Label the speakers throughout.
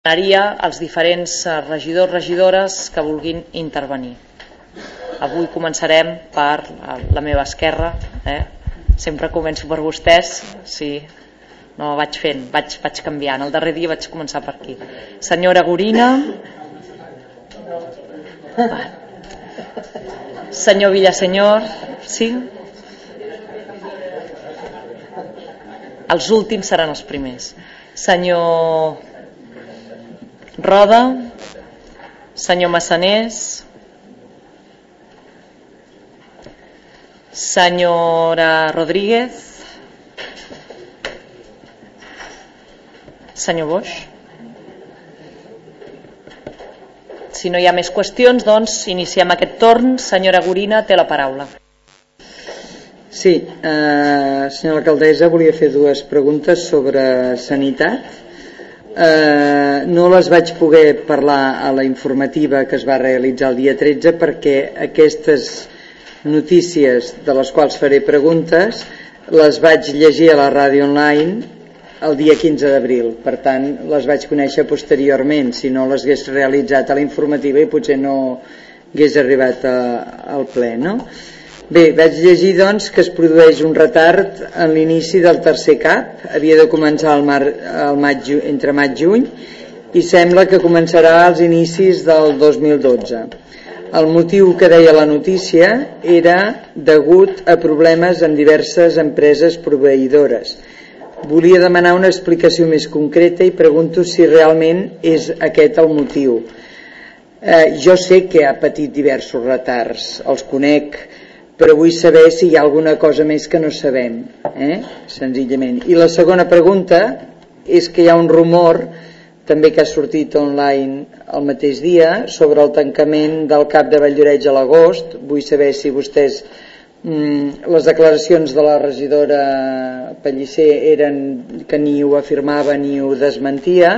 Speaker 1: Demanaria als diferents regidors, regidores que vulguin intervenir. Avui començarem per la meva esquerra, sempre començo per vostès, sí, no vaig fent, vaig canviant, el darrer dia vaig començar per aquí. Senyora Gorina, senyor Villasenyor, sí? Els últims seran els primers. Senyor Roda, senyor Massanés, senyora Rodríguez, senyor Boix. Si no hi ha més qüestions, doncs iniciem aquest torn. Senyora Gorina, té la paraula.
Speaker 2: Sí, senyora alcaldessa, volia fer dues preguntes sobre sanitat. No les vaig poder parlar a la informativa que es va realitzar el dia 13 perquè aquestes notícies de les quals faré preguntes les vaig llegir a la ràdio online el dia 15 d'abril, per tant les vaig conèixer posteriorment, si no les hagués realitzat a la informativa i potser no hagués arribat al ple, no? Bé, vaig llegir doncs que es produeix un retard en l'inici del tercer CAP, havia de començar entre maig i juny i sembla que començarà als inicis del 2012. El motiu que deia la notícia era degut a problemes en diverses empreses proveïdores. Volia demanar una explicació més concreta i pregunto si realment és aquest el motiu. Jo sé que ha patit diversos retards, els conec, però vull saber si hi ha alguna cosa més que no sabem, senzillament. I la segona pregunta és que hi ha un rumor, també que ha sortit online el mateix dia, sobre el tancament del CAP de Valldoreix a l'agost. Vull saber si vostès, les declaracions de la regidora Pellicer eren que ni ho afirmava ni ho desmentia,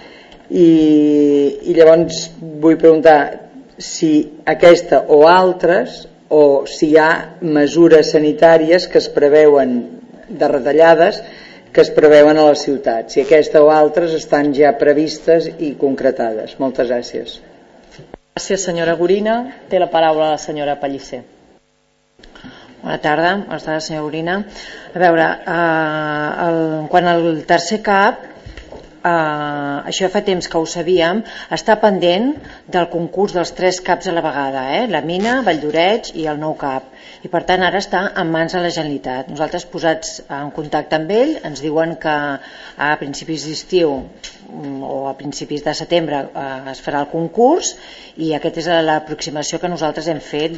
Speaker 2: i llavors vull preguntar si aquesta o altres, o si hi ha mesures sanitàries que es preveuen de retallades que es preveuen a la ciutat, si aquesta o altres estan ja previstes i concretades. Moltes gràcies.
Speaker 1: Gràcies, senyora Gorina. Té la paraula la senyora Pellicer.
Speaker 3: Bona tarda, senyora Gorina. A veure, quan el tercer CAP, això fa temps que ho sabíem, està pendent del concurs dels 3 CAPs a la vegada, la Mina, Valldoreix i el nou CAP, i per tant ara està en mans de la Generalitat. Nosaltres, posats en contacte amb ell, ens diuen que a principis d'estiu o a principis de setembre es farà el concurs, i aquesta és l'aproximació que nosaltres hem fet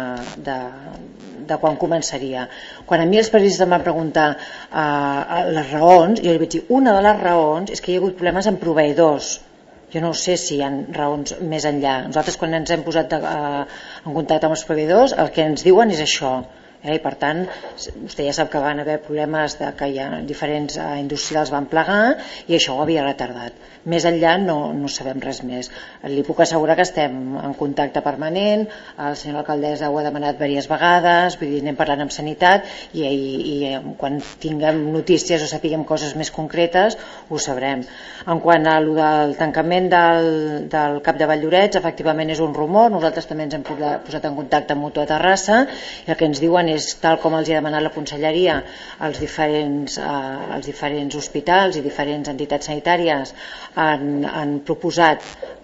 Speaker 3: de quan començaria. Quan a mi els periodistes em van preguntar les raons, jo li vaig dir, una de les raons és que hi ha hagut problemes amb proveïdors. Jo no sé si hi ha raons més enllà. Nosaltres, quan ens hem posat en contacte amb els proveïdors, el que ens diuen és això. I per tant, vostè ja sap que van haver problemes que hi ha diferents industrials van plegar i això ho havia retardat. Més enllà no sabem res més. Li puc assegurar que estem en contacte permanent, el senyor alcaldessa ho ha demanat diverses vegades, vull dir, anem parlant amb sanitat i quan tinguem notícies o sapiguem coses més concretes ho sabrem. En quant a lo del tancament del CAP de Valldoreix, efectivament és un rumor, nosaltres també ens hem posat en contacte amb Mutua Terrassa i el que ens diuen és, tal com els ha demanat la conselleria als diferents hospitals i diferents entitats sanitàries, han proposat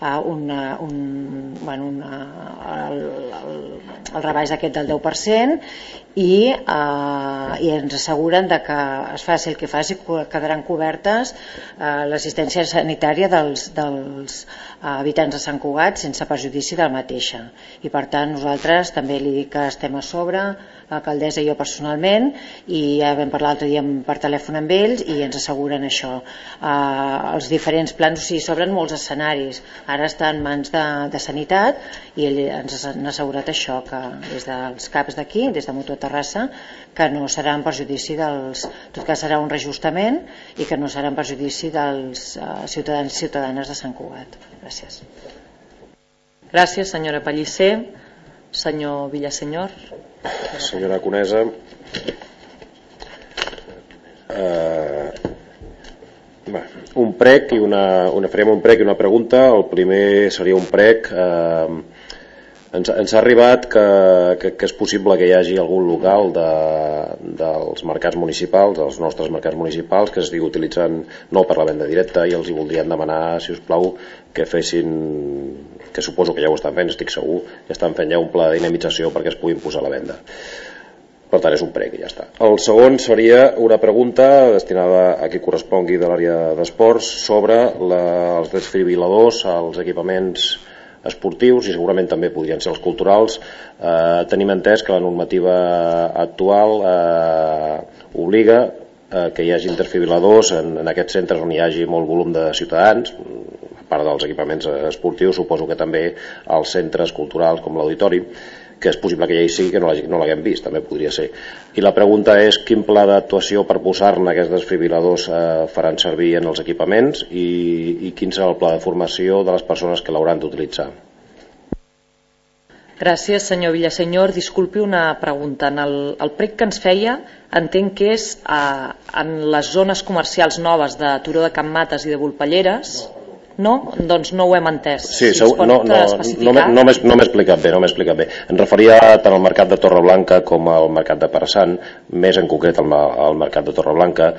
Speaker 3: el rebaix aquest del 10% i ens asseguren que es faci el que faci quedaran cobertes l'assistència sanitària dels habitants de Sant Cugat sense perjudici de la mateixa, i per tant nosaltres també li dic que estem a sobre, l'alcaldessa i jo personalment, i ja vam parlar l'altre dia per telèfon amb ells i ens asseguren això. Els diferents plans, o sigui, s'obren molts escenaris, ara està en mans de sanitat i ens han assegurat això, que des dels CAPs d'aquí, des de Mutua Terrassa, que no serà en perjudici tot que serà un reajustament i que no serà en perjudici dels ciutadans i ciutadanes de Sant Cugat. Gràcies.
Speaker 1: Gràcies, senyora Pellicer. Senyor Villasenyor.
Speaker 4: Senyora Conesa, Un prec i farem un prec i una pregunta. El primer seria un prec. Ens ha arribat que és possible que hi hagi algun local dels mercats municipals, dels nostres mercats municipals, que estigui utilitzant no per la venda directa, i els hi voldrien demanar, si us plau, que fessin, que suposo que ja ho estan fent, estic segur, que estan fent ja un pla de dinamització perquè es puguin posar a la venda. Per tant, és un prec i ja està. El segon seria una pregunta destinada a qui correspongui de l'àrea d'esports sobre els desfibriladors als equipaments esportius, i segurament també podrien ser els culturals. Tenim entès que la normativa actual obliga que hi hagi desfibriladors en aquests centres on hi hagi molt volum de ciutadans, a part dels equipaments esportius, suposo que també als centres culturals com l'auditori, que és possible que ja hi sigui, que no l'haguem vist, també podria ser. I la pregunta és quin pla d'actuació per posar-ne aquests desfibriladors faran servir en els equipaments i quin serà el pla de formació de les persones que l'hauran d'utilitzar.
Speaker 1: Gràcies, senyor Villasenyor. Disculpi una pregunta. En el prec que ens feia, entenc que és en les zones comercials noves de Turó de Can Mates i de Volpelleres. No? Doncs no ho hem entès.
Speaker 4: Sí, si no m'he explicat bé. Em referia tant al mercat de Torreblanca com al mercat de Parassant, més en concret al mercat de Torreblanca,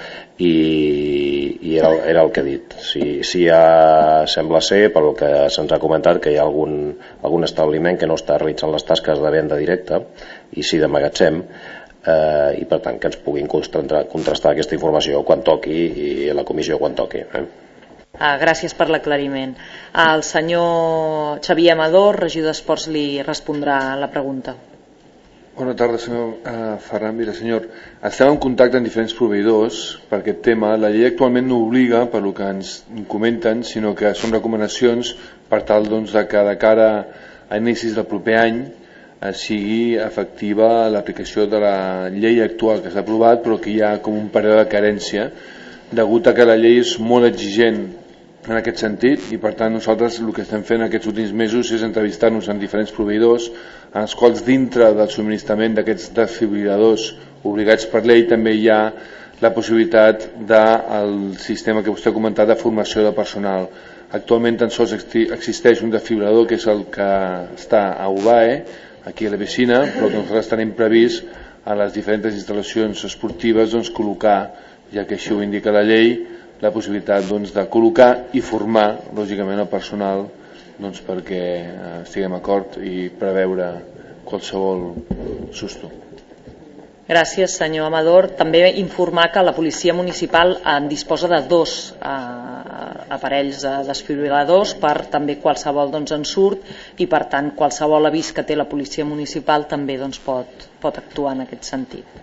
Speaker 4: i era el que he dit. Si ja sembla ser, pel que se'ns ha comentat, que hi ha algun establiment que no està realitzant les tasques de venda directa i sí de magatzem, i per tant que ens puguin contrastar aquesta informació quan toqui i a la comissió quan toqui.
Speaker 1: Gràcies per l'aclariment. El senyor Xavier Amador, regidor d'Esports, li respondrà la pregunta.
Speaker 5: Bona tarda, senyor Ferran Villasenyor. Estem en contacte amb diferents proveïdors per aquest tema. La llei actualment no obliga, per el que ens comenten, sinó que són recomanacions per tal de que de cara a inicis del proper any sigui efectiva l'aplicació de la llei actual que s'ha aprovat, però que hi ha com un període de carència degut a que la llei és molt exigent en aquest sentit, i per tant nosaltres el que estem fent aquests últims mesos és entrevistar-nos amb diferents proveïdors en els quals dintre del subministrament d'aquests desfibriladors obligats per llei també hi ha la possibilitat del sistema que vostè ha comentat de formació de personal. Actualment tan sols existeix un desfibrilador que és el que està a UBAE, aquí a la piscina, però que nosaltres tenim previst a les diferents instal·lacions esportives col·locar, ja que així ho indica la llei, la possibilitat de col·locar i formar lògicament el personal perquè estiguem d'acord i preveure qualsevol susto.
Speaker 1: Gràcies, senyor Amador. També informar que la policia municipal en disposa de 2 aparells de desfibriladors per també qualsevol ensurt, i per tant qualsevol avís que té la policia municipal també pot actuar en aquest sentit.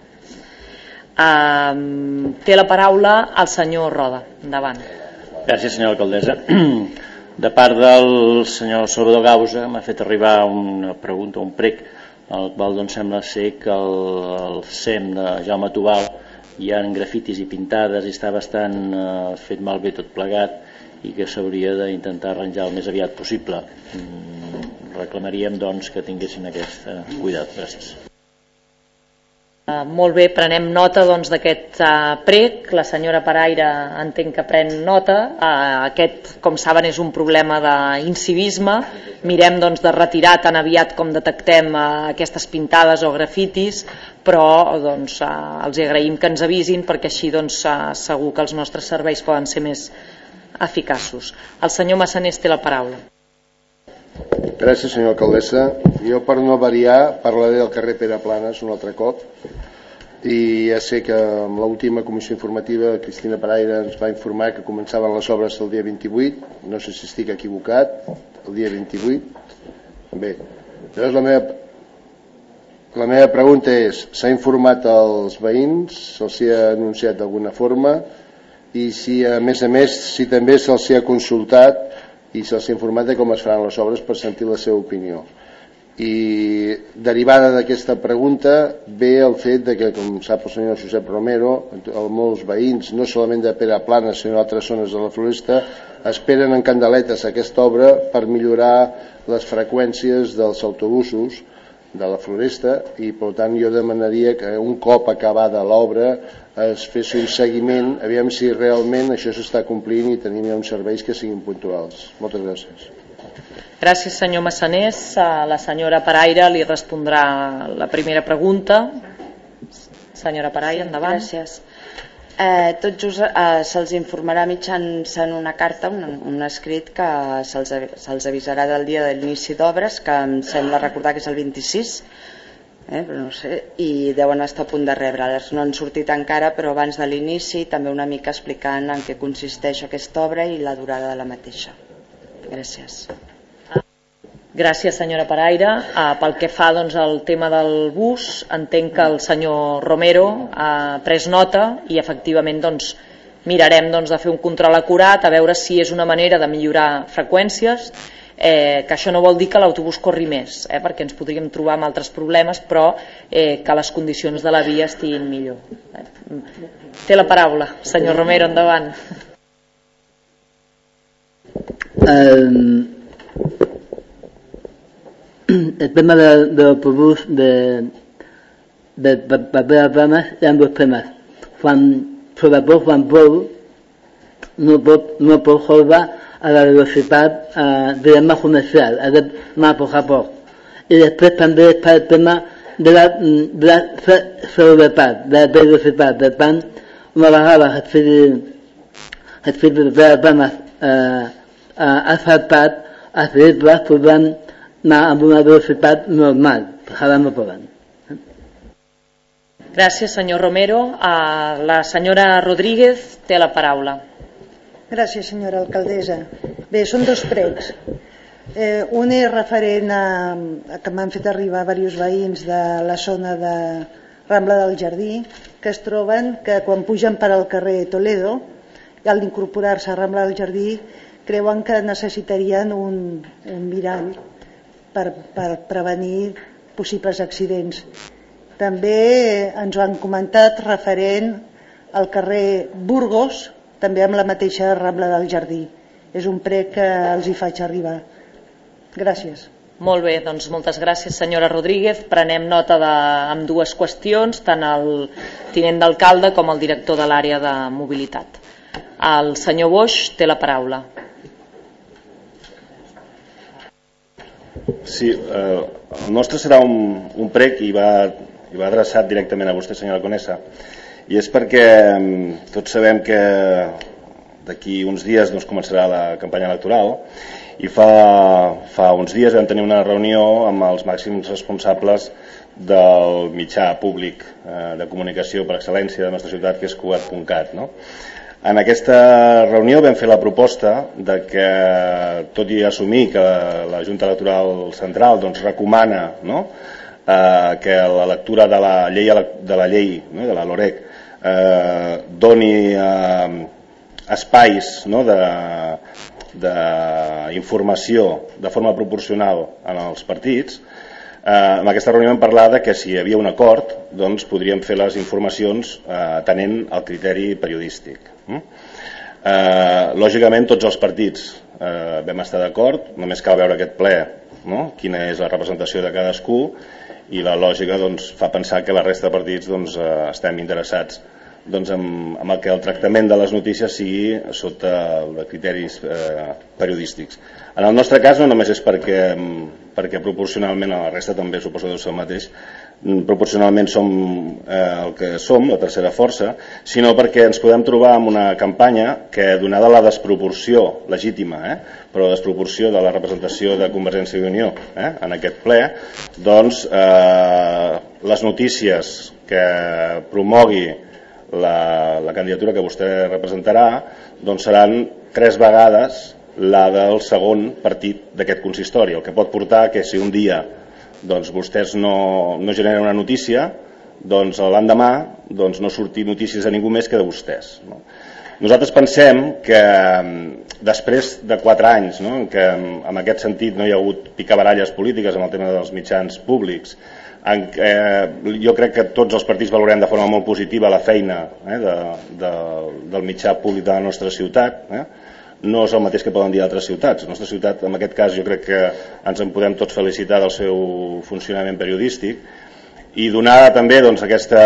Speaker 1: Té la paraula el senyor Roda. Endavant.
Speaker 6: Gràcies, senyora alcaldessa. De part del senyor Salvador Gausa m'ha fet arribar una pregunta, un prec, al qual sembla ser que el SEM de Jaume Tubal hi ha grafitis i pintades i està bastant fet malbé tot plegat i que s'hauria d'intentar arranjar el més aviat possible. Reclamaríem que tinguessin aquest cuidat. Gràcies.
Speaker 1: Molt bé, prenem nota d'aquest prec. La senyora Paraire entenc que pren nota. Aquest, com saben, és un problema d'incivisme. Mirem de retirar tan aviat com detectem aquestes pintades o grafitis, però els agraïm que ens avisin perquè així segur que els nostres serveis poden ser més eficaços. El senyor Massanés té la paraula.
Speaker 7: Gràcies, senyora alcaldessa. Jo, per no variar, parlaré del carrer Pere Planes un altre cop, i ja sé que amb l'última comissió informativa Cristina Paraire ens va informar que començaven les obres el dia 28, no sé si estic equivocat, el dia 28. Bé, llavors la meva pregunta és: s'ha informat als veïns, se'ls ha anunciat d'alguna forma, i si a més si també se'ls ha consultat i se'ls ha informat de com es faran les obres per sentir la seva opinió. I derivada d'aquesta pregunta ve el fet de que, com sap el senyor Josep Romero, molts veïns, no solament de Pere Planes sinó d'altres zones de la Floresta, esperen en candeletes aquesta obra per millorar les freqüències dels autobusos de la floresta, i per tant jo demanaria que un cop acabada l'obra es fes un seguiment, aviam si realment això s'està complint i tenim ja uns serveis que siguin puntuals. Moltes gràcies.
Speaker 1: Gràcies, senyor Massanés. La senyora Paraire li respondrà la primera pregunta. Senyora Paraire, endavant.
Speaker 8: Gràcies. Tot just se'ls informarà mitjançant una carta, un escrit que se'ls avisarà del dia de l'inici d'obres, que em sembla recordar que és el 26, però no sé, i deuen estar a punt de rebre'ls. No han sortit encara, però abans de l'inici també una mica explicant en què consisteix aquesta obra i la durada de la mateixa. Gràcies.
Speaker 1: Gràcies, senyora Paraire. Pel que fa al tema del bus, entenc que el senyor Romero ha pres nota i efectivament mirarem de fer un control acurat, a veure si és una manera de millorar freqüències, que això no vol dir que l'autobús corri més, perquè ens podríem trobar amb altres problemes, però que les condicions de la via estiguin millor. Té la paraula, senyor Romero, endavant.
Speaker 9: El tema del autobús de papel a planas, hi ha dos temes. Sobretot quan plou, no pot solvar a la velocitat diguem comercial, ha d'anar a poc a poc. I després també està el tema de la seguretat, de la velocitat. Per tant, una vegada es fiqui de papel a planas asfaltat, els vehicles podran anar amb una velocitat normal, ara no poden.
Speaker 1: Gràcies, senyor Romero. La senyora Rodríguez té la paraula.
Speaker 10: Gràcies, senyora alcaldessa. Bé, són dos pregs. Un és referent a que m'han fet arribar diversos veïns de la zona de Rambla del Jardí, que es troben que quan pugen per al carrer Toledo, al incorporar-se a Rambla del Jardí, creuen que necessitarien un mirall per prevenir possibles accidents. També ens ho han comentat referent al carrer Burgos, també amb la mateixa Rambla del Jardí. És un prec que els hi faig arribar. Gràcies.
Speaker 1: Molt bé, doncs moltes gràcies, senyora Rodríguez. Prenem nota amb dues qüestions, tant el tinent d'alcalde com el director de l'àrea de mobilitat. El senyor Boix té la paraula.
Speaker 4: Sí, el nostre serà un prec i va adreçat directament a vostè, senyora Conesa, i és perquè tots sabem que d'aquí uns dies començarà la campanya electoral i fa uns dies vam tenir una reunió amb els màxims responsables del mitjà públic de comunicació per excel·lència de la nostra ciutat, que és Cugat.cat, no? En aquesta reunió vam fer la proposta de que, tot i assumir que la Junta Electoral Central recomana, no?, que la lectura de la llei de la LOREC doni espais d'informació de forma proporcional en els partits. En aquesta reunió vam parlar que si hi havia un acord podríem fer les informacions atenent al criteri periodístic. Lògicament tots els partits vam estar d'acord, només cal veure aquest ple, quina és la representació de cadascú, i la lògica fa pensar que la resta de partits estem interessats en el que el tractament de les notícies sigui sota criteris periodístics. En el nostre cas no només és perquè proporcionalment a la resta també suposo que és el mateix, proporcionalment som el que som, la tercera força, sinó perquè ens podem trobar amb una campanya que, donada la desproporció legítima, però la desproporció de la representació de Convergència i Unió en aquest ple, les notícies que promogui la candidatura que vostè representarà seran 3 vegades la del segon partit d'aquest consistori, el que pot portar que si un dia vostès no generen una notícia, l'endemà no surti notícies de ningú més que de vostès. Nosaltres pensem que després de 4 anys en què en aquest sentit no hi ha hagut picabaralles polítiques en el tema dels mitjans públics, jo crec que tots els partits valorem de forma molt positiva la feina del mitjà públic de la nostra ciutat,
Speaker 11: no és el mateix que poden dir altres ciutats. La nostra ciutat, en aquest cas, jo crec que ens en podem tots felicitar del seu funcionament periodístic i donada també doncs,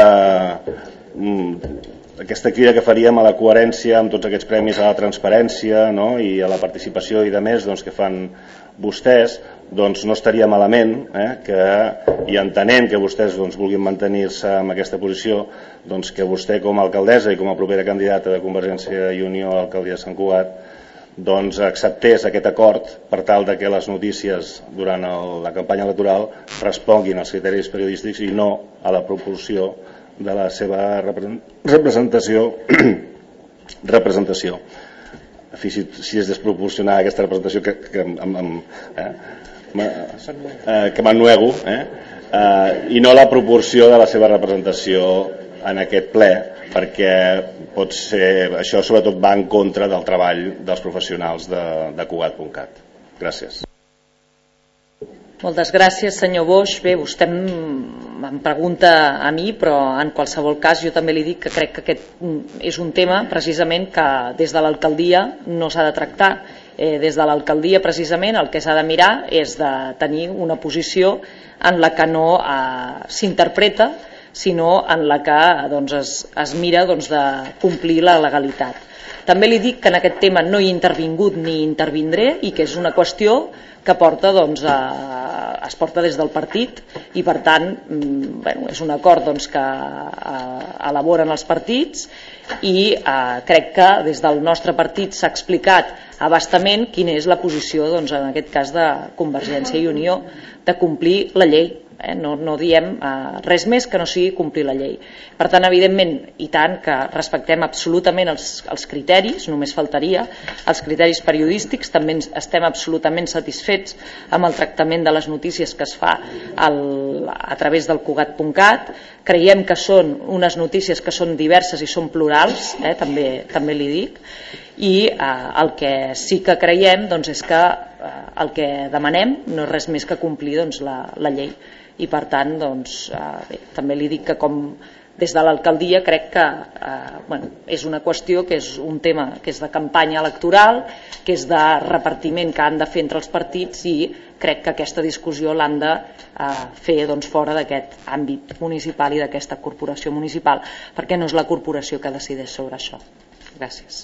Speaker 11: aquesta crida que faríem a la coherència amb tots aquests premis a la transparència, no? I a la participació i de més doncs, que fan vostès, doncs no estaria malament i entenent que vostès doncs, vulguin mantenir-se en aquesta posició, doncs, que vostè com a alcaldessa i com a propera candidata de Convergència i Unió a l'alcaldia de Sant Cugat doncs, acceptés aquest acord per tal de que les notícies durant la campanya electoral responguin als criteris periodístics i no a la proporció de la seva representació. Si és desproporcionada aquesta representació que m'ennuego, i no la proporció de la seva representació en aquest ple, perquè pot ser, això sobretot va en contra del treball dels professionals de Cugat.cat. Gràcies.
Speaker 1: Moltes gràcies, senyor Boix. Bé, vostè em pregunta a mi, però en qualsevol cas jo també li dic que crec que aquest és un tema precisament que des de l'alcaldia no s'ha de tractar. Des de l'alcaldia precisament el que s'ha de mirar és de tenir una posició en la que no s'interpreta, sinó en la que doncs, es mira doncs, de complir la legalitat. També li dic que en aquest tema no hi he intervingut ni intervindré i que és una qüestió que porta, doncs, es porta des del partit i per tant és un acord doncs, que elaboren els partits i crec que des del nostre partit s'ha explicat abastament quina és la posició doncs, en aquest cas de Convergència i Unió de complir la llei. No diem res més que no sigui complir la llei. Per tant, evidentment, i tant que respectem absolutament els criteris, només faltaria, els criteris periodístics, també estem absolutament satisfets amb el tractament de les notícies que es fa a través del Cugat.cat. Creiem que són unes notícies que són diverses i són plurals, també li dic, i el que sí que creiem doncs, és que el que demanem no és res més que complir doncs, la llei. I per tant doncs, bé, també li dic que com des de l'alcaldia crec que és una qüestió que és un tema que és de campanya electoral, que és de repartiment que han de fer entre els partits i crec que aquesta discussió l'han de fer doncs, fora d'aquest àmbit municipal i d'aquesta corporació municipal, perquè no és la corporació que decideix sobre això. Gràcies.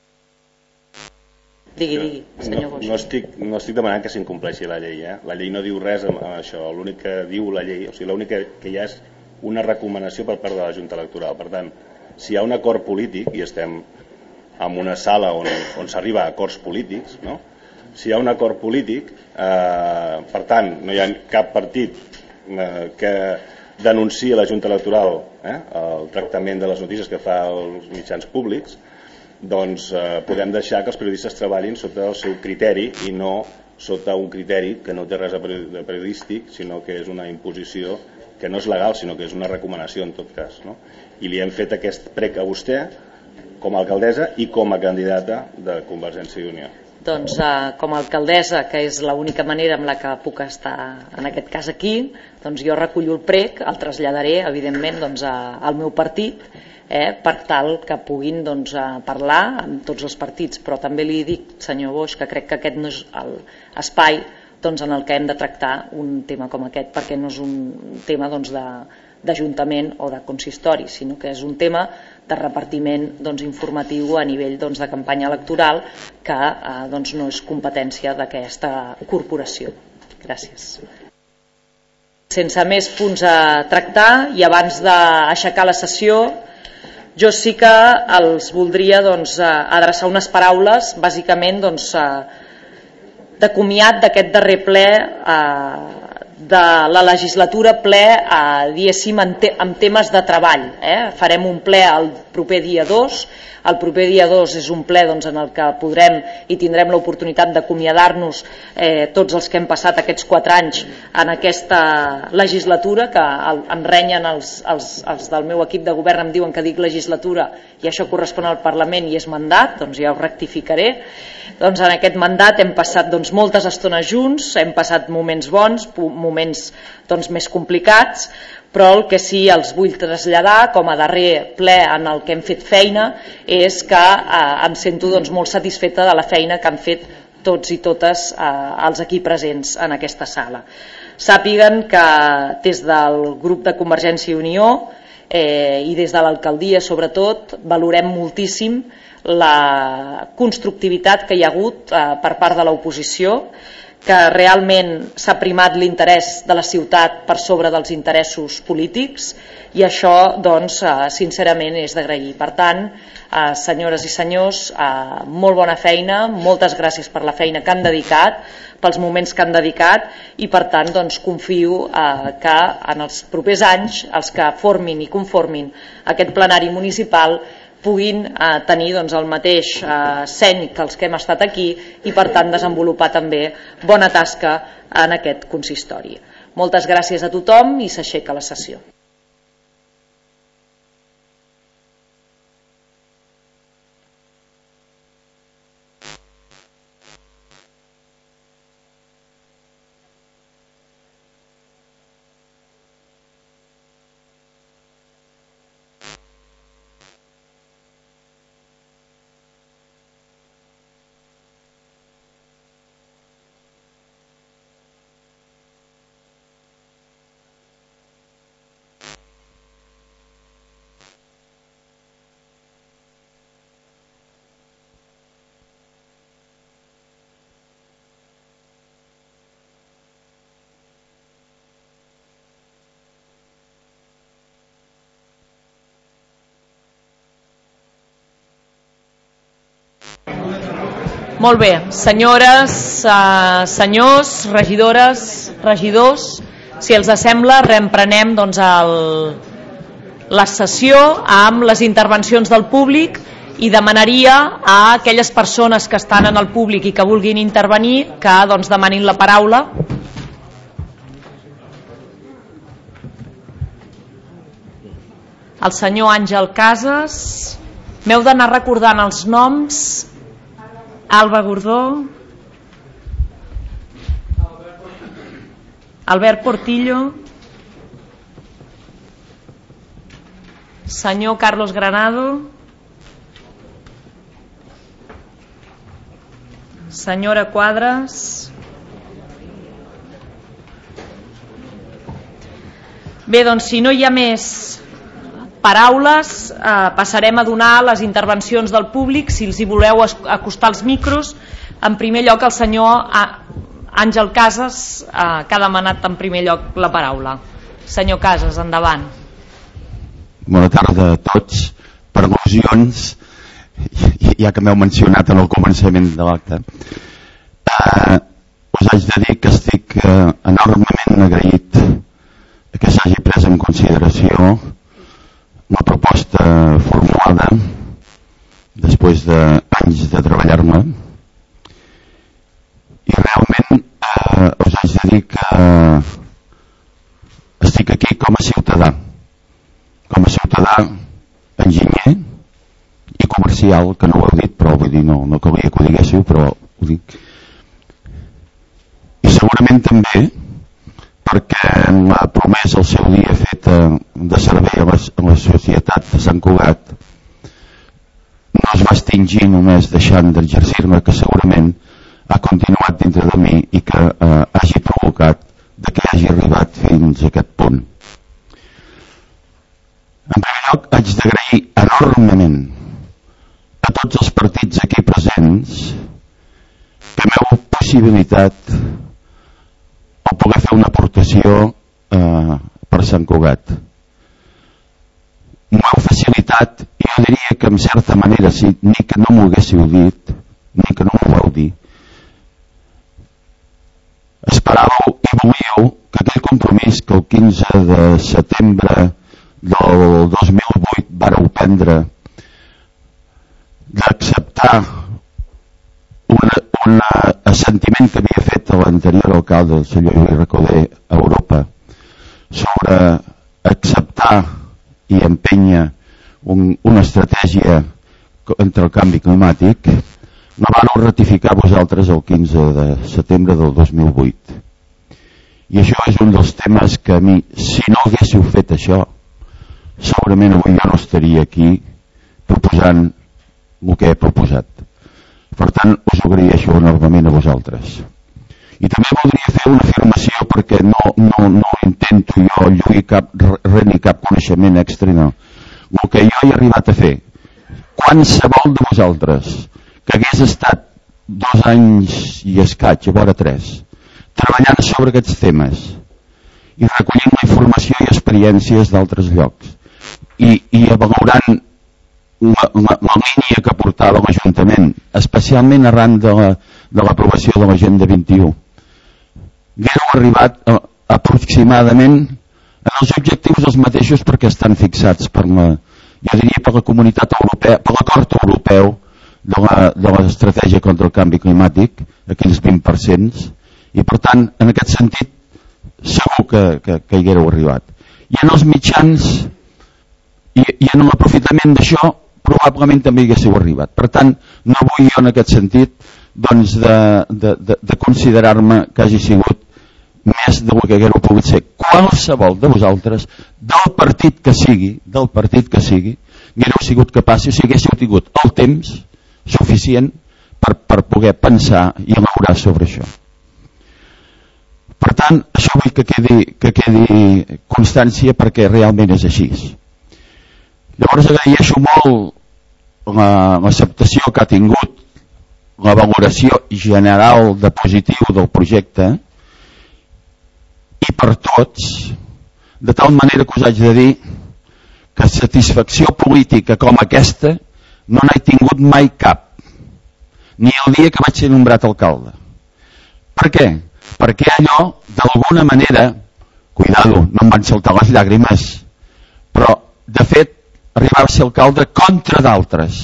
Speaker 1: Digui, senyor Boix.
Speaker 11: No estic demanant que s'incompleixi la llei. La llei no diu res amb això. L'únic que diu la llei, o sigui, l'únic que hi ha és una recomanació per part de la Junta Electoral. Per tant, si hi ha un acord polític, i estem en una sala on s'arriba a acords polítics, no? Si hi ha un acord polític, per tant, no hi ha cap partit que denunciï a la Junta Electoral el tractament de les notícies que fa els mitjans públics, doncs podem deixar que els periodistes treballin sota el seu criteri i no sota un criteri que no té res de periodístic, sinó que és una imposició que no és legal, sinó que és una recomanació en tot cas, no? I li hem fet aquest prec a vostè com a alcaldessa i com a candidata de Convergència i Unió.
Speaker 1: Doncs com a alcaldessa, que és l'única manera amb la que puc estar en aquest cas aquí, doncs jo recullo el prec, el traslladaré evidentment doncs, al meu partit, per tal que puguin doncs, parlar amb tots els partits, però també li dic, senyor Boix, que crec que aquest no és l'espai doncs, en el que hem de tractar un tema com aquest, perquè no és un tema doncs, d'Ajuntament o de consistori, sinó que és un tema de repartiment doncs, informatiu a nivell doncs, de campanya electoral que doncs, no és competència d'aquesta corporació. Gràcies. Sense més punts a tractar i abans d'aixecar la sessió, jo sí que els voldria doncs, adreçar unes paraules bàsicament doncs, de comiat d'aquest darrer ple de la legislatura, ple diguéssim en temes de treball. Farem un ple el proper dia 2. El proper dia 2 és un ple doncs, en el que podrem i tindrem l'oportunitat d'acomiadar-nos tots els que hem passat aquests 4 anys en aquesta legislatura, que em renyen els del meu equip de govern, em diuen que dic legislatura i això correspon al Parlament i és mandat, doncs ja ho rectificaré. Doncs en aquest mandat hem passat doncs, moltes estones junts, hem passat moments bons, moments més complicats, però el que sí els vull traslladar com a darrer ple en el que hem fet feina és que em sento molt satisfeta de la feina que han fet tots i totes els aquí presents en aquesta sala. Sàpiguen que des del grup de Convergència i Unió i des de l'alcaldia sobretot valorem moltíssim la constructivitat que hi ha hagut per part de l'oposició, que realment s'ha primat l'interès de la ciutat per sobre dels interessos polítics, i això sincerament és d'agrair. Per tant, senyores i senyors, molt bona feina, moltes gràcies per la feina que han dedicat, pels moments que han dedicat, i per tant confio que en els propers anys els que formin i conformin aquest plenari municipal puguin tenir el mateix seny que els que hem estat aquí i per tant desenvolupar també bona tasca en aquest consistori. Moltes gràcies a tothom i s'aixeca la sessió. Molt bé, senyores, senyors, regidores, regidors, si els sembla, reemprenem la sessió amb les intervencions del públic i demanaria a aquelles persones que estan en el públic i que vulguin intervenir que demanin la paraula. El senyor Àngel Casas, m'heu d'anar recordant els noms. Alba Gordó, Albert Portillo, senyor Carlos Granado, senyora Quadras. Bé, si no hi ha més paraules, passarem a donar les intervencions del públic. Si els hi voleu acostar els micros, en primer lloc el senyor Àngel Casas, que ha demanat en primer lloc la paraula. Senyor Casas, endavant.
Speaker 12: Bona tarda a tots. Per al·lusions, ja que m'heu mencionat en el començament de l'acte, us haig de dir que estic enormement agraït que s'hagi pres en consideració la proposta formulada després d'anys de treballar-me, i realment us haig de dir que estic aquí com a ciutadà enginyer i comercial, que no ho heu dit, però vull dir, no calia que ho diguéssiu, però ho dic, i segurament també perquè la promesa al seu dia feta de servei a la societat de Sant Cugat no es va extingir només deixant d'exercir-me, que segurament ha continuat dintre de mi i que hagi provocat que hagi arribat fins a aquest punt. En primer lloc, haig d'agrair enormement a tots els partits aquí presents que m'heu possibilitat o poder fer una aportació per Sant Cugat. M'ho heu facilitat, i jo diria que en certa manera, si ni que no m'ho haguéssiu dit, ni que no m'ho vau dir, esperàveu i volíeu que aquell compromís que el 15 de setembre del 2008 vareu prendre d'acceptar un assentiment que havia fet l'anterior alcalde, el senyor Lluís Recoder, a Europa, sobre acceptar i empènyer una estratègia contra el canvi climàtic, la vau ratificar vosaltres el 15 de setembre del 2008. I això és un dels temes que a mi, si no haguéssiu fet això, segurament avui jo no estaria aquí proposant el que he proposat. Per tant, us ho agraeixo enormement a vosaltres. I també voldria fer una afirmació, perquè no intento jo lluir ni cap coneixement extra, no. El que jo he arribat a fer, qualsevol de vosaltres que hagués estat 2 anys i escaig, a vora 3, treballant sobre aquests temes i recollint la informació i experiències d'altres llocs i valorant la línia que portava l'Ajuntament, especialment arran de l'aprovació de l'Agenda 21, haguéreu arribat aproximadament en els objectius els mateixos, perquè estan fixats per la comunitat europea, per l'acord europeu de l'estratègia contra el canvi climàtic, aquells 20%, i per tant, en aquest sentit, segur que hi haguéreu arribat. I en els mitjans i en l'aprofitament d'això, probablement també hi haguéssiu arribat. Per tant, no vull jo en aquest sentit de considerar-me que hagi sigut més del que haguéreu pogut ser qualsevol de vosaltres, del partit que sigui, haguéreu sigut capaços, si haguéssiu tingut el temps suficient per poder pensar i elaborar sobre això. Per tant, això vull que quedi constància, perquè realment és així. Llavors agraeixo molt l'acceptació que ha tingut la valoració general de positiu del projecte, i per tots, de tal manera que us haig de dir que satisfacció política com aquesta no n'he tingut mai cap, ni el dia que vaig ser nombrat alcalde. Per què? Perquè allò, d'alguna manera, cuidado, no em van saltar les llàgrimes, però, de fet, arribava a ser alcalde contra d'altres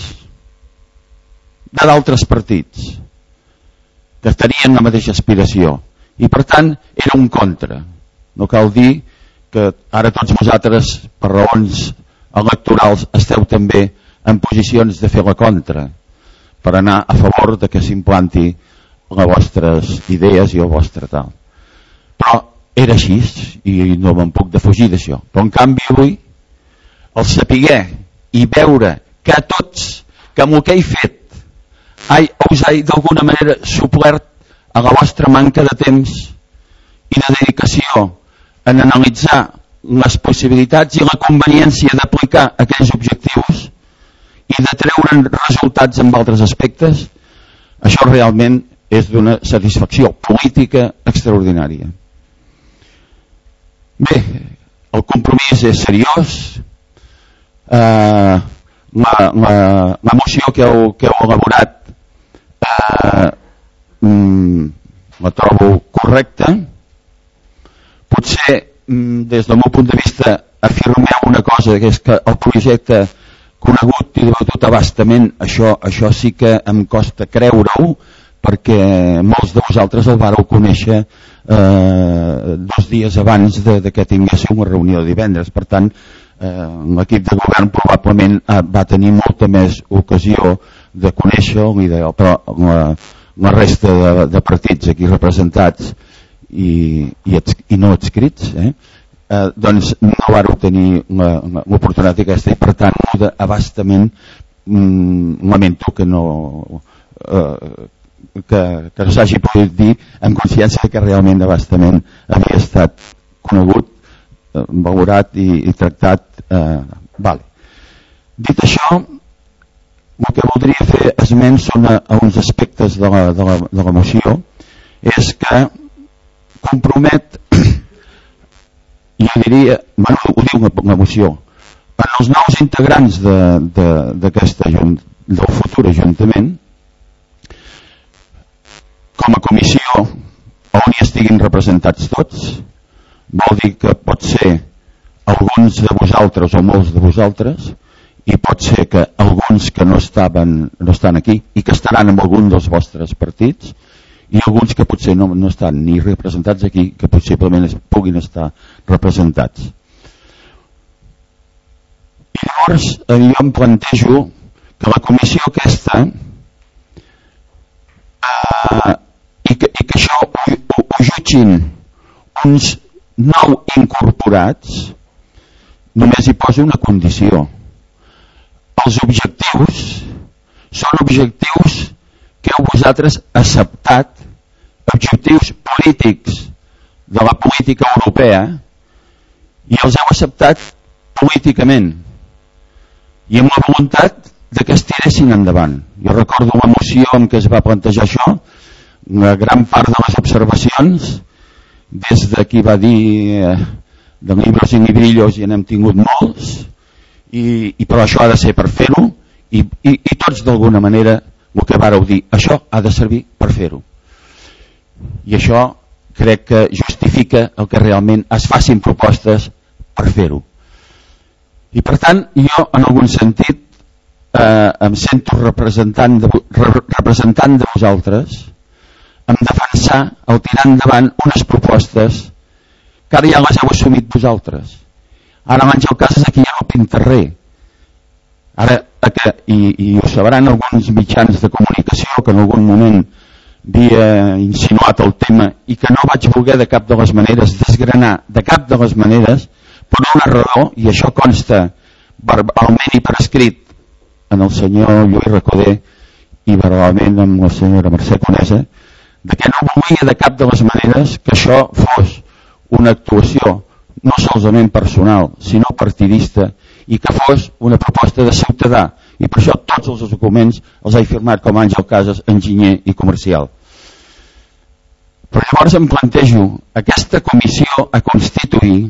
Speaker 12: partits que tenien la mateixa aspiració, i per tant era un contra. No cal dir que ara tots vosaltres, per raons electorals, esteu també en posicions de fer la contra, per anar a favor de que s'implanti les vostres idees i el vostre tal. Però era així i no me'n puc defugir d'això. Però en canvi avui, el saber i veure que tots, que amb el que he fet us he d'alguna manera suplert a la vostra manca de temps i de dedicació en analitzar les possibilitats i la conveniència d'aplicar aquells objectius i de treure'n resultats en altres aspectes, això realment és d'una satisfacció política extraordinària. Bé, el compromís és seriós, la moció que heu elaborat la trobo correcta. Potser des del meu punt de vista afirmeu una cosa, que és que el projecte conegut i debatut abastament, això sí que em costa creure-ho, perquè molts de vosaltres el vareu conèixer 2 dies abans de que tinguéssiu una reunió de divendres. Per tant, l'equip de govern probablement va tenir molta més ocasió de conèixer-ho, però la resta de partits aquí representats i no adscrits, doncs no vareu tenir l'oportunitat aquesta, i per tant abastament lamento que no s'hagi pogut dir en consciència que realment abastament havia estat conegut, valorat i tractat. Dit això, el que voldria fer esment són a uns aspectes de la moció, és que compromet, jo diria, ho diu la moció, en els nous integrants del futur Ajuntament, com a comissió on hi estiguin representats tots, vol dir que pot ser alguns de vosaltres o molts de vosaltres, i pot ser que alguns que no estan aquí i que estaran en algun dels vostres partits, i alguns que potser no estan ni representats aquí, que possiblement puguin estar representats. I llavors jo em plantejo que la comissió aquesta i que això ho jutgin uns 9 incorporats, només hi poso una condició. Els objectius són objectius que heu vosaltres acceptat, objectius polítics de la política europea, i els heu acceptat políticament i amb la voluntat de que es tiressin endavant. Jo recordo la moció en què es va plantejar això, una gran part de les observacions, des de qui va dir de libros i librillos i n'hem tingut molts, però això ha de ser per fer-ho, i tots d'alguna manera el que vàreu dir, això ha de servir per fer-ho. I això crec que justifica el que realment es facin propostes per fer-ho. I per tant, jo en algun sentit em sento representant de vosaltres en defensar el tirar endavant unes propostes que ara ja les heu assumit vosaltres. Ara l'Àngel Casas aquí ja no pinta res. Ara, i ho sabran alguns mitjans de comunicació que en algun moment havia insinuat el tema i que no vaig voler de cap de les maneres desgranar de cap de les maneres per una raó, i això consta verbalment i per escrit en el senyor Lluís Recoder i verbalment amb la senyora Mercè Conesa, de que no volia de cap de les maneres que això fos una actuació no solament personal sinó partidista, i que fos una proposta de ciutadà, i per això tots els documents els he firmat com Àngel Casas, enginyer i comercial. Però llavors em plantejo aquesta comissió a constituir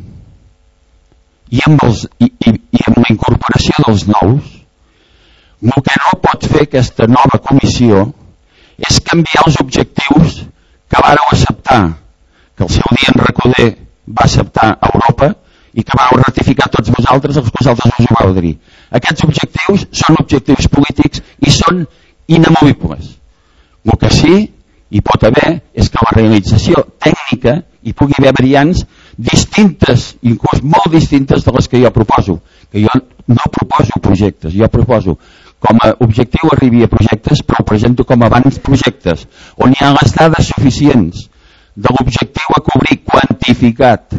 Speaker 12: i amb la incorporació dels nous, el que no pot fer aquesta nova comissió és canviar els objectius que vàreu acceptar, que el seu dia en Recoder va acceptar a Europa i que vau ratificar tots vosaltres, els que vosaltres us ho vau dir. Aquests objectius són objectius polítics i són inamovibles. El que sí hi pot haver és que la realització tècnica hi pugui haver variants distintes, inclús molt distintes de les que jo proposo, que jo no proposo projectes, jo proposo com a objectiu arribi a projectes, però ho presento com a abans projectes, on hi ha les dades suficients de l'objectiu a cobrir quantificat,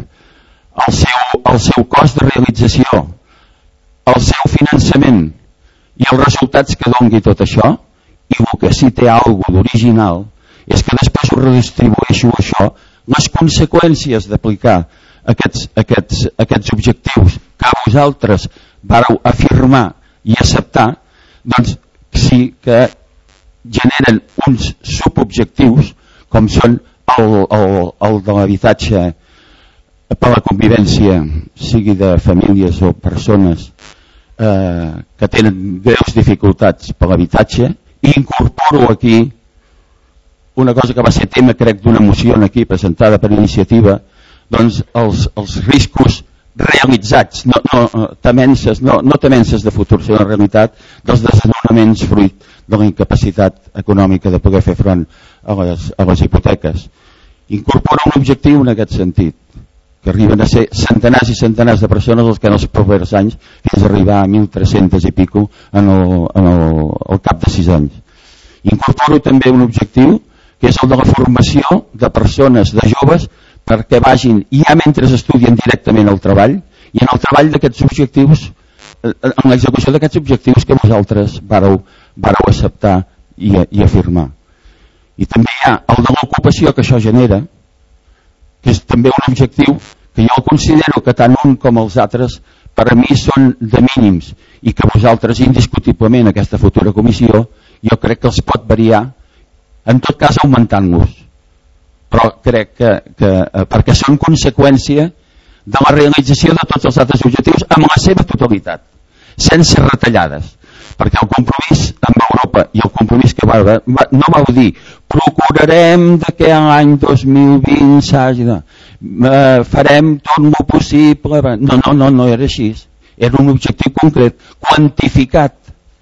Speaker 12: el seu cost de realització, el seu finançament i els resultats que dongui tot això, i el que sí té alguna d'original és que després ho redistribueixo això, les conseqüències d'aplicar aquests objectius que vosaltres vareu afirmar i acceptar, doncs sí que generen uns subobjectius com són el de l'habitatge per la convivència, sigui de famílies o persones que tenen greus dificultats per l'habitatge, i incorporo aquí una cosa que va ser tema, crec, d'una moció aquí presentada per iniciativa, doncs els riscos realitzats, no temences de futur, sinó en realitat dels desnonaments fruit de la incapacitat econòmica de poder fer front a les hipoteques. Incorpora un objectiu en aquest sentit, que arriben a ser centenars i centenars de persones els que en els propers anys fins a arribar a 1.300 i pico en el cap de 6 anys. Incorporo també un objectiu que és el de la formació de persones, de joves, perquè vagin ja mentre estudien directament al treball, i en el treball d'aquests objectius, en l'execució d'aquests objectius que vosaltres vareu acceptar i afirmar. I també hi ha el de l'ocupació que això genera, que és també un objectiu que jo considero que tant un com els altres per a mi són de mínims, i que vosaltres indiscutiblement aquesta futura comissió jo crec que els pot variar, en tot cas augmentant-los, però crec que perquè són conseqüència de la realització de tots els altres objectius amb la seva totalitat, sense retallades, perquè el compromís amb Europa i el compromís que no vau dir procurarem que l'any 2020 s'hagi de farem tot el possible, no era així, era un objectiu concret, quantificat,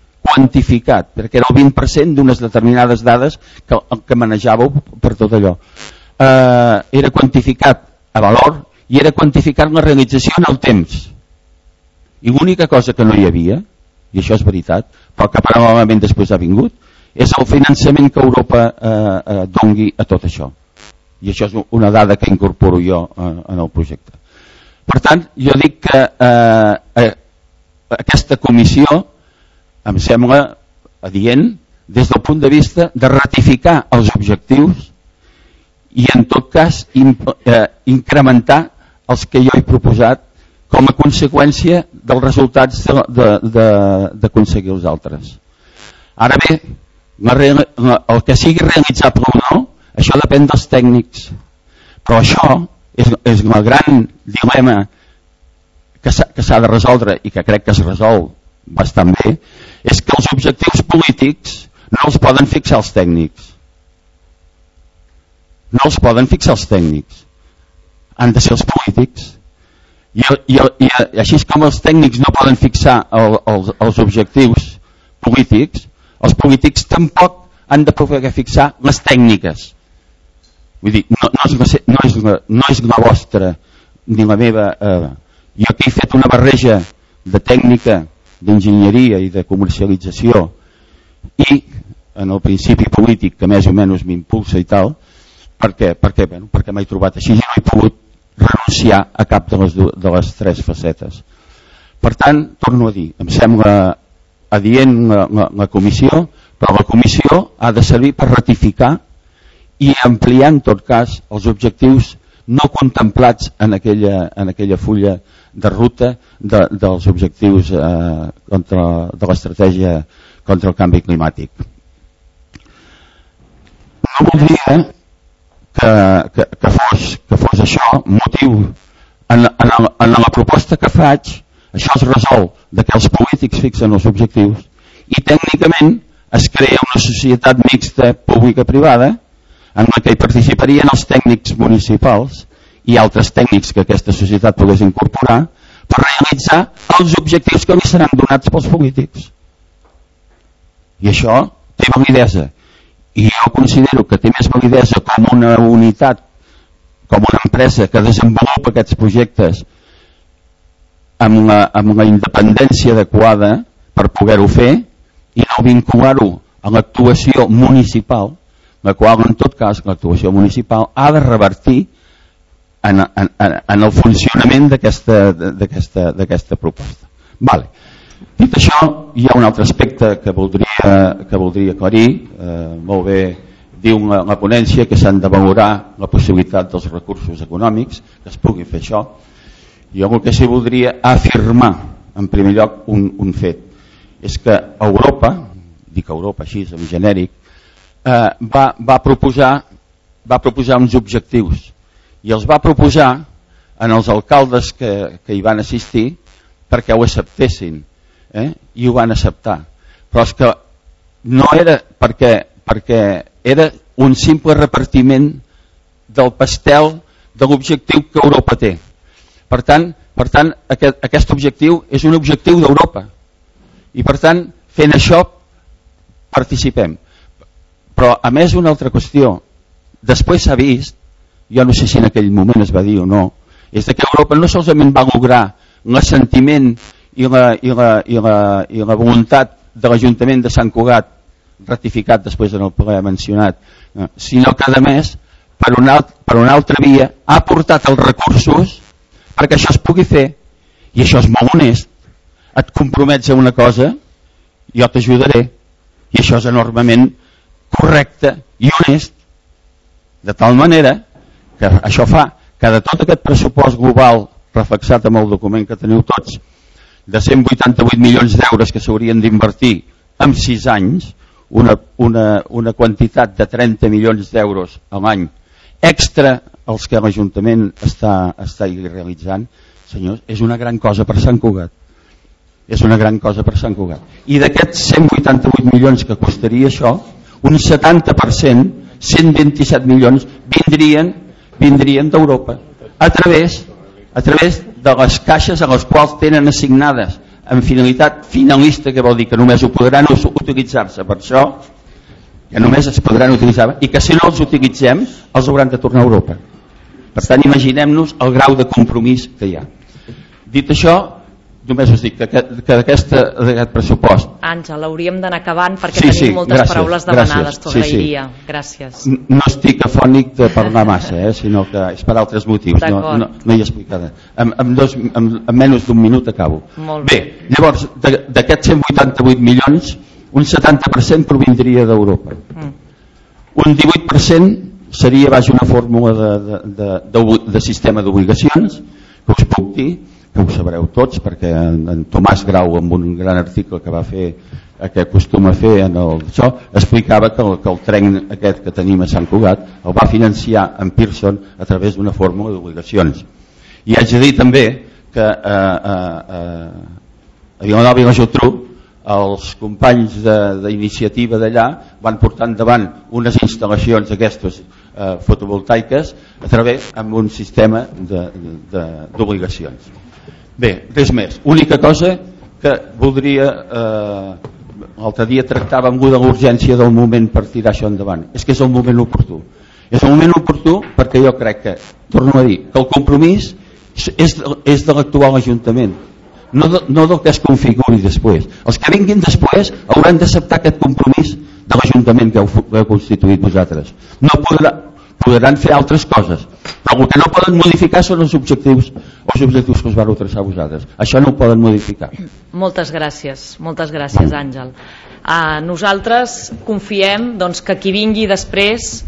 Speaker 12: perquè era el 20% d'unes determinades dades que manejàveu per tot allò. Era quantificat a valor i era quantificat la realització en el temps. I l'única cosa que no hi havia, i això és veritat, però que paral·lelament després ha vingut, és el finançament que Europa dongui a tot això. i això és una dada que incorporo jo en el projecte. Per tant, jo dic que aquesta comissió em sembla adient des del punt de vista de ratificar els objectius i en tot cas incrementar els que jo he proposat com a conseqüència dels resultats d'aconseguir els altres. Ara bé, el que sigui realitzable o no, això depèn dels tècnics, però això és el gran dilema que s'ha de resoldre i que crec que es resol bastant bé, és que els objectius polítics no els poden fixar els tècnics. No els poden fixar els tècnics. Han de ser els polítics. I així com els tècnics no poden fixar els objectius polítics, els polítics tampoc han de poder fixar les tècniques. Vull dir, no és la vostra ni la meva... Jo aquí he fet una barreja de tècnica, d'enginyeria i de comercialització i en el principi polític que més o menys m'impulsa i tal, perquè m'he trobat així i no he pogut renunciar a cap de les tres facetes. Per tant, torno a dir, em sembla adient la comissió, però la comissió ha de servir per ratificar i ampliar en tot cas els objectius no contemplats en aquella fulla de ruta dels objectius de l'estratègia contra el canvi climàtic. No voldria que fos això motiu. En la proposta que faig, això es resol de que els polítics fixen els objectius i tècnicament es crea una societat mixta pública-privada en la que hi participarien els tècnics municipals i altres tècnics que aquesta societat pogués incorporar per realitzar els objectius que li seran donats pels polítics. I això té validesa. I jo considero que té més validesa com una unitat, com una empresa que desenvolupa aquests projectes amb la independència adequada per poder-ho fer i no vincular-ho a l'actuació municipal, la qual en tot cas l'actuació municipal ha de revertir en el funcionament d'aquesta proposta. Vale. Dit això, hi ha un altre aspecte que voldria aclarir. Molt bé diu la ponència que s'han de valorar la possibilitat dels recursos econòmics, que es pugui fer això. Jo el que sí voldria afirmar en primer lloc un fet, és que Europa, dic Europa així en genèric, va proposar uns objectius i els va proposar en els alcaldes que hi van assistir perquè ho acceptessin, i ho van acceptar, però és que no era perquè era un simple repartiment del pastel de l'objectiu que Europa té. Per tant aquest objectiu és un objectiu d'Europa i per tant fent això participem. Però a més una altra qüestió, després s'ha vist, jo no sé si en aquell moment es va dir o no, és que Europa no solament va lograr l'assentiment i la voluntat de l'Ajuntament de Sant Cugat, ratificat després en el ple mencionat, sinó que a més per una altra via ha portat els recursos perquè això es pugui fer, i això és molt honest. Et compromets a una cosa, jo t'ajudaré, i això és enormement correcte i honest, de tal manera que això fa que de tot aquest pressupost global reflexat amb el document que teniu tots de 188 milions d'euros que s'haurien d'invertir en 6 anys, una quantitat de 30 milions d'euros a l'any extra els que l'Ajuntament està realitzant, senyors, és una gran cosa per Sant Cugat. És una gran cosa per Sant Cugat. I d'aquests 188 milions que costaria això, un 70%, 127 milions, vindrien d'Europa, a través de les caixes a les quals tenen assignades en finalitat finalista, que vol dir que només ho podran utilitzar-se per això, que només es podran utilitzar, i que si no els utilitzem els hauran de tornar a Europa. Per tant, imaginem-nos el grau de compromís que hi ha. Dit això, només us dic que d'aquest pressupost...
Speaker 1: Àngel, hauríem d'anar acabant perquè tenim moltes paraules demanades, t'ho agrairia. Gràcies.
Speaker 12: No estic afònic de parlar massa, sinó que és per altres motius, no hi explicaré. En menys d'un minut acabo. Bé, llavors, d'aquests 188 milions, un 70% provindria d'Europa. Un 18% seria baix una fórmula de sistema d'obligacions, que us puc dir, que ho sabreu tots, perquè en Tomàs Grau, amb un gran article que va fer, que acostuma a fer en això, explicava que el tren aquest que tenim a Sant Cugat el va financiar en Pearson a través d'una fórmula d'obligacions. I haig de dir també que a Vilanova i la Geltrú els companys d'iniciativa d'allà van portar endavant unes instal·lacions aquestes fotovoltaiques a través amb un sistema d'obligacions. Bé, res més. Única cosa que voldria... L'altre dia tractàvem de l'urgència del moment per tirar això endavant. És que és el moment oportú. És el moment oportú perquè jo crec que, torno a dir, que el compromís és de l'actual Ajuntament, no del que es configuri després. Els que vinguin després hauran d'acceptar aquest compromís de l'Ajuntament que heu constituït vosaltres. No podran fer altres coses, però el que no poden modificar són els objectius que us vau traçar vosaltres. Això no ho poden modificar.
Speaker 1: Moltes gràcies, Àngel. Nosaltres confiem que qui vingui després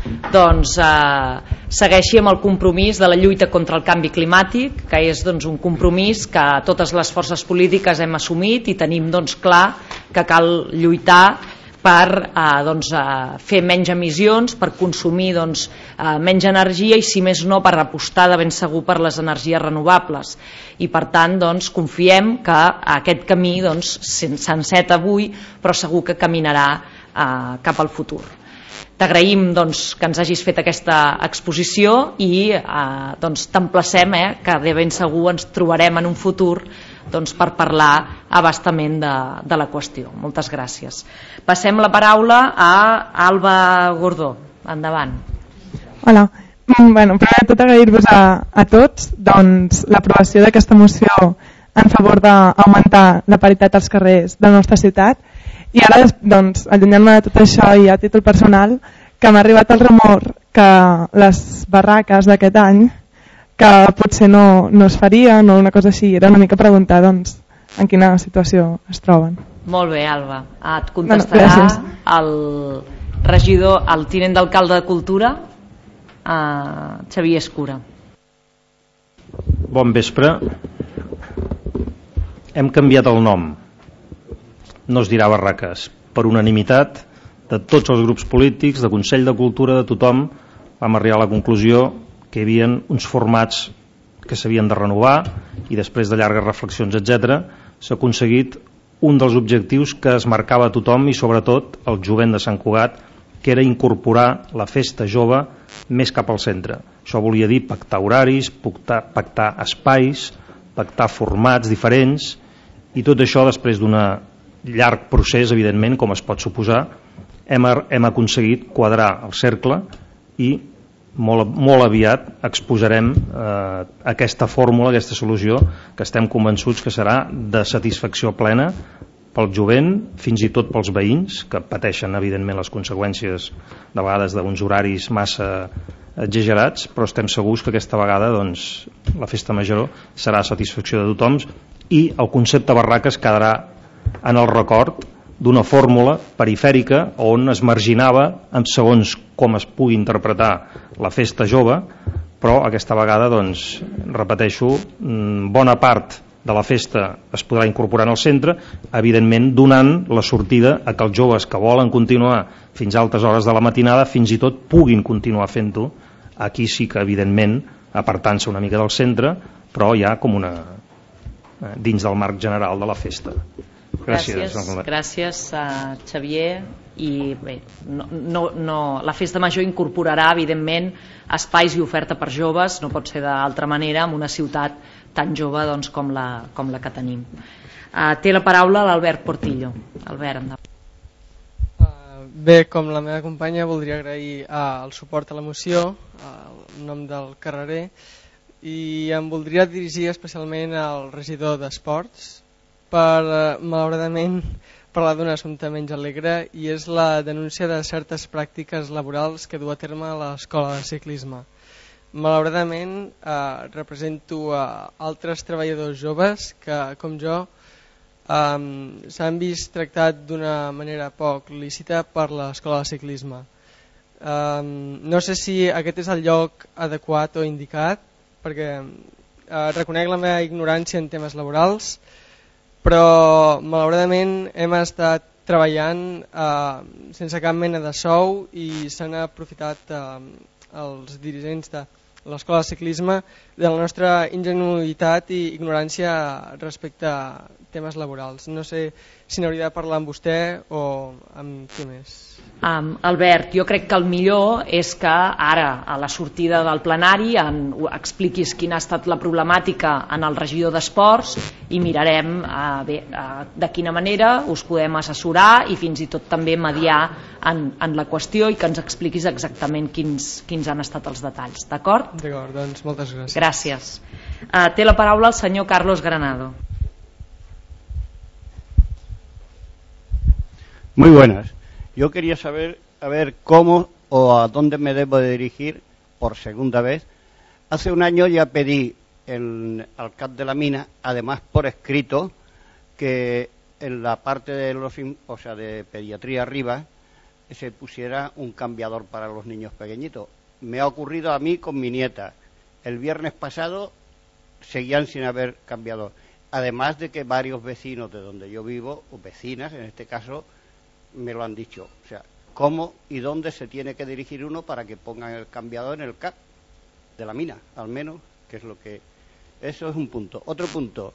Speaker 1: segueixi amb el compromís de la lluita contra el canvi climàtic, que és un compromís que totes les forces polítiques hem assumit i tenim clar que cal lluitar per fer menys emissions, per consumir menys energia i, si més no, per apostar de ben segur per les energies renovables. I per tant confiem que aquest camí s'enceta avui, però segur que caminarà cap al futur. T'agraïm que ens hagis fet aquesta exposició i t'emplacem que de ben segur ens trobarem en un futur per parlar abastament de la qüestió. Moltes gràcies. Passem la paraula a Alba Gordó. Endavant.
Speaker 13: Hola. Primer de tot agrair-vos a tots l'aprovació d'aquesta moció en favor d'augmentar la paritat als carrers de la nostra ciutat. I ara, allunyant-me de tot això i a títol personal, que m'ha arribat el remor que les barraques d'aquest any que potser no es farien o una cosa així, era una mica preguntar en quina situació es troben.
Speaker 1: Molt bé, Alba. Et contestarà el regidor, el tinent d'alcalde de Cultura, Xavier Escura.
Speaker 14: Bon vespre. Hem canviat el nom. No es dirà barraques. Per unanimitat de tots els grups polítics, de Consell de Cultura, de tothom, vam arribar a la conclusió que hi havia uns formats que s'havien de renovar i després de llargues reflexions, etc., s'ha aconseguit un dels objectius que es marcava a tothom i sobretot el jovent de Sant Cugat, que era incorporar la festa jove més cap al centre. Això volia dir pactar horaris, pactar espais, pactar formats diferents, i tot això després d'un llarg procés, evidentment, com es pot suposar, hem aconseguit quadrar el cercle i molt aviat exposarem aquesta fórmula, aquesta solució, que estem convençuts que serà de satisfacció plena pel jovent, fins i tot pels veïns, que pateixen evidentment les conseqüències de vegades d'uns horaris massa exagerats, però estem segurs que aquesta vegada la festa major serà satisfacció de tothom i el concepte barraques quedarà en el record d'una fórmula perifèrica on es marginava segons com es pugui interpretar la festa jove, però aquesta vegada, repeteixo, bona part de la festa es podrà incorporar en el centre, evidentment donant la sortida a que els joves que volen continuar fins a altes hores de la matinada fins i tot puguin continuar fent-ho. Aquí sí que evidentment apartant-se una mica del centre, però ja com dins del marc general de la festa.
Speaker 1: Gràcies Xavier. I bé, la festa major incorporarà evidentment espais i oferta per joves, no pot ser d'altra manera en una ciutat tan jove com la que tenim. Té la paraula l'Albert Portillo. Albert, endavant.
Speaker 15: Bé, com la meva companya voldria agrair el suport a la moció en nom del carrerer i em voldria dirigir especialment al regidor d'Esports per, malauradament, parlar d'un assumpte menys alegre, i és la denúncia de certes pràctiques laborals que du a terme l'escola de ciclisme. Malauradament, represento altres treballadors joves que, com jo, s'han vist tractat d'una manera poc lícita per l'escola de ciclisme. No sé si aquest és el lloc adequat o indicat, perquè reconec la meva ignorància en temes laborals, però malauradament hem estat treballant sense cap mena de sou i s'han aprofitat els dirigents de l'escola de ciclisme de la nostra ingenuïtat i ignorància respecte a temes laborals. No sé si n'hauria de parlar amb vostè o amb qui més.
Speaker 1: Albert, jo crec que el millor és que ara, a la sortida del plenari, expliquis quina ha estat la problemàtica en el regidor d'Esports i mirarem de quina manera us podem assessorar i fins i tot també mediar en la qüestió i que ens expliquis exactament quins han estat els detalls. D'acord?
Speaker 15: D'acord, doncs moltes gràcies.
Speaker 1: Gràcies. Té la paraula el senyor Carlos Granado.
Speaker 16: Muy buenas. Yo quería saber cómo o a dónde me debo de dirigir por segunda vez. Hace un año ya pedí al CAP de la mina, además por escrito, que en la parte de de pediatría arriba se pusiera un cambiador para los niños pequeñitos. Me ha ocurrido a mí con mi nieta. El viernes pasado seguían sin haber cambiador. Además de que varios vecinos de donde yo vivo, o vecinas en este caso, me lo han dicho. O sea, cómo y dónde se tiene que dirigir uno para que pongan el cambiador en el CAP de la mina, al menos, que es lo que... Eso es un punto. Otro punto,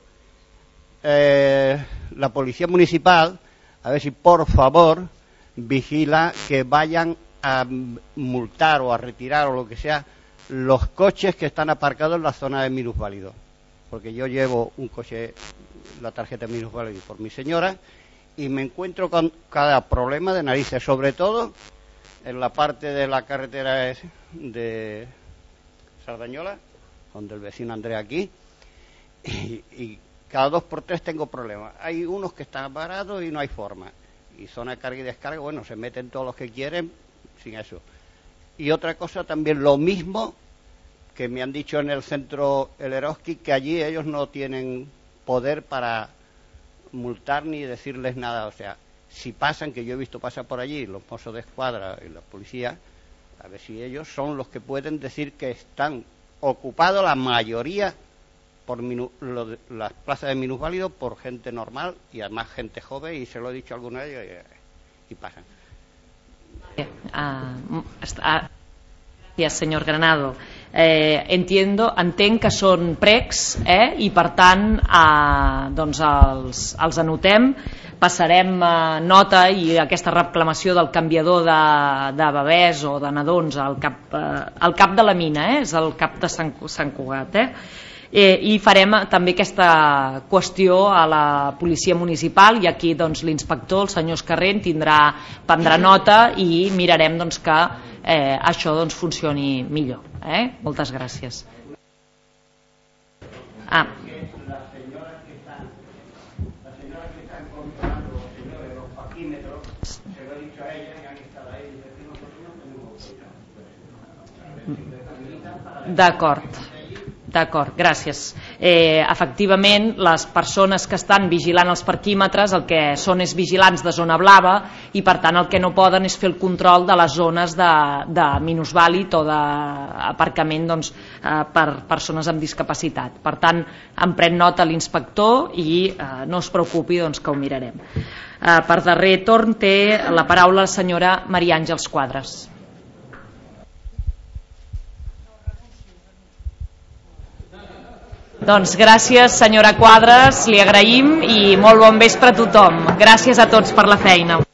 Speaker 16: la policía municipal, a ver si por favor vigila que vayan a multar o a retirar o lo que sea los coches que están aparcados en la zona de minusválidos, porque yo llevo un coche, la tarjeta de minusválido por mi señora, y me encuentro con cada problema de narices, sobre todo en la parte de la carretera de Sardañola, donde el vecino Andrés aquí, y cada 2 por 3 tengo problemas. Hay unos que están parados y no hay forma, y zona de carga y descarga, bueno, se meten todos los que quieren sin eso. Y otra cosa también, lo mismo que me han dicho en el centro El Eroski, que allí ellos no tienen poder para multar ni decirles nada. O sea, si pasan, que yo he visto pasar por allí los mozos de escuadra y la policía, a ver si ellos son los que pueden decir que están ocupados la mayoría por las plazas de minusválidos por gente normal y además gente joven, y se lo he dicho a alguno de ellos y pasan.
Speaker 1: Gràcies, senyor Granado. Entenc que són pregs i per tant doncs els anotem, passarem nota, i aquesta reclamació del canviador de bebès o de nadons al cap de la mina, és el cap de Sant Cugat, i farem també aquesta qüestió a la policia municipal, i aquí doncs l'inspector, el senyor Escarrent, prendrà nota i mirarem doncs que això doncs funcioni millor. Moltes gràcies. D'acord, gràcies. Efectivament, les persones que estan vigilant els parquímetres el que són és vigilants de zona blava, i per tant el que no poden és fer el control de les zones de minusvàlid o d'aparcament per persones amb discapacitat. Per tant, en pren nota l'inspector i no es preocupi que ho mirarem. Per darrer torn té la paraula la senyora Maria Àngels Quadres. Doncs gràcies, senyora Quadres, li agraïm, i molt bon vespre a tothom. Gràcies a tots per la feina.